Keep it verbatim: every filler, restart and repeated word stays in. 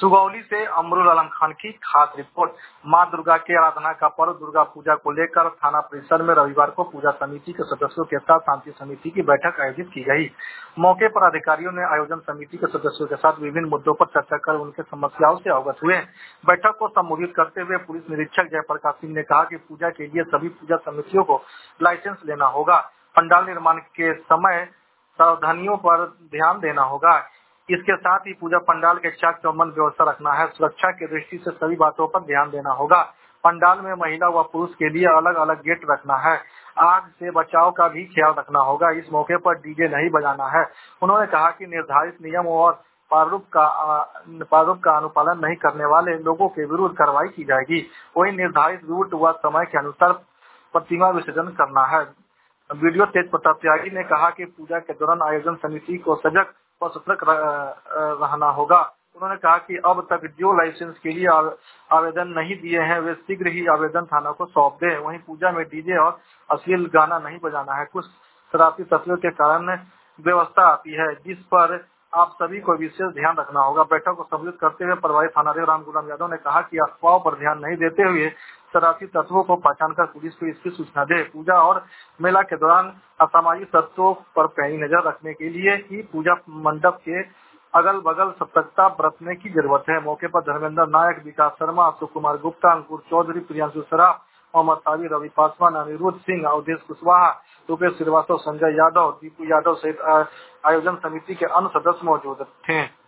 सुगौली से अमरुल आलम खान की खास रिपोर्ट। मां दुर्गा के आराधना का पर्व दुर्गा पूजा को लेकर थाना परिसर में रविवार को पूजा समिति के सदस्यों के साथ शांति समिति की बैठक आयोजित की गई। मौके पर अधिकारियों ने आयोजन समिति के सदस्यों के साथ विभिन्न मुद्दों पर चर्चा कर उनके समस्याओं से अवगत हुए। बैठक को संबोधित करते हुए पुलिस निरीक्षक जयप्रकाश सिंह ने कहा कि पूजा के लिए सभी पूजा समितियों को लाइसेंस लेना होगा। पंडाल निर्माण के समय सावधानियों पर ध्यान देना होगा। इसके साथ ही पूजा पंडाल के चाक चौबंद व्यवस्था रखना है। सुरक्षा की दृष्टि से सभी बातों पर ध्यान देना होगा। पंडाल में महिला व पुरुष के लिए अलग अलग गेट रखना है। आग से बचाव का भी ख्याल रखना होगा। इस मौके पर डीजे नहीं बजाना है। उन्होंने कहा कि निर्धारित नियम और प्रारूप का प्रारूप का अनुपालन नहीं करने वाले लोगों के विरुद्ध कार्रवाई की जाएगी। वहीं निर्धारित रूट व समय के अनुसार प्रतिमा विसर्जन करना है। वीडियो तेज प्रताप त्यागी ने कहा कि पूजा के दौरान आयोजन समिति को सजग व सतर्क रहना होगा। उन्होंने कहा कि अब तक जो लाइसेंस के लिए आवेदन नहीं दिए हैं वे शीघ्र ही आवेदन थाना को सौंप दें। वहीं पूजा में डीजे और अश्लील गाना नहीं बजाना है। कुछ शरारती तत्वों के कारण व्यवस्था आती है जिस पर आप सभी को विशेष ध्यान रखना होगा। बैठक को संबोधित करते हुए प्रभारी थानाध्यक्ष राम गुलाम यादव ने कहा कि अफवाहों पर ध्यान नहीं देते हुए शरारती तत्वों को पहचान कर पुलिस को इसकी सूचना दे। पूजा और मेला के दौरान असामाजिक तत्वों पर पैनी नजर रखने के लिए ही पूजा मंडप के अगल बगल सतर्कता बरतने की जरूरत है। मौके पर धर्मेंद्र नायक, विकास शर्मा, अशोक कुमार गुप्ता, अंकुर चौधरी, प्रियांशु सराफ, मोहम्मद साबिर, रवि पासवान, अनिरुद्ध सिंह, अवधेश कुशवाहा, रुपेश श्रीवास्तव, संजय यादव, दीपू यादव सहित आयोजन समिति के अन्य सदस्य मौजूद थे।